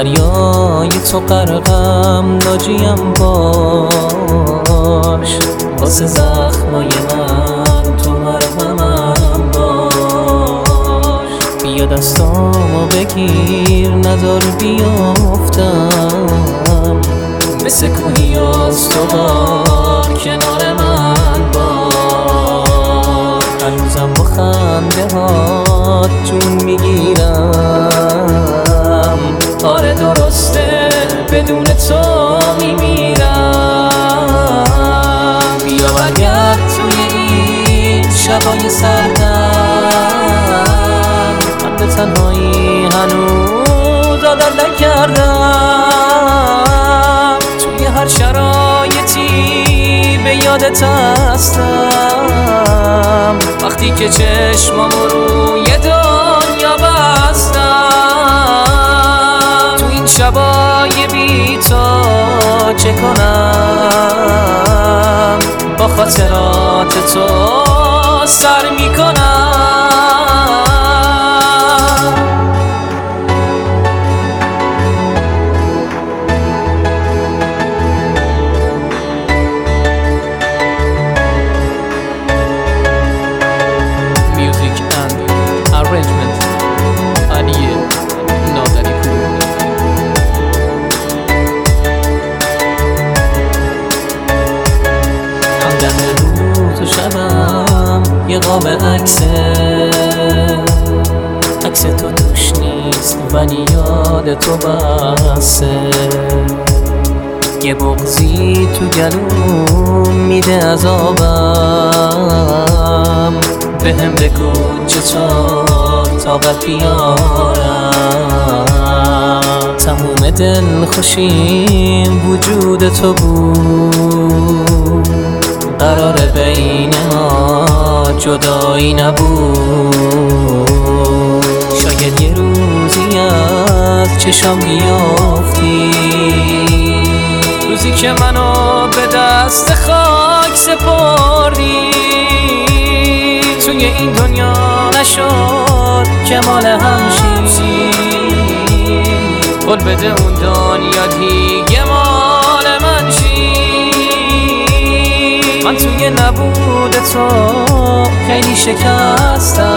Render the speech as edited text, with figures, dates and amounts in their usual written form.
دریای تو غرقم، ناجیم باش. واسه زخمای من تو مرهمم باش. بیا دستامو بگیر نذار بیافتم، مثل کوهی از تو بار کنار من باش. هنوزم با خنده هات جون میگیرم، آره درسته بدون تو میمیرم. بیا برگرد توی این شبای سردم، من به تنهایی هنوز عادت نکردم. توی هر شرایطی به یادت هستم، وقتی که چشمامو روی دنیا بستم. تو این شبای بی تو چه کنم، با خاطرات تو سر میکنم. یه قاب عکس تو توش نیست، ولی یاد تو بسه. یه بغضی تو گلوم میده عذابم، بهم بگو چطور طاقت بیارم. تموم دل خوشیم وجود تو بود، قرار بین ما جدایی نبود. شاید یه روزی از چشام بیافتی، روزی که منو به دست خاک سپردی. توی این دنیا نشد که مال همشی، قول بده اون دنیا دیگه مال من شی. من توی نبود تو خیلی شکستم،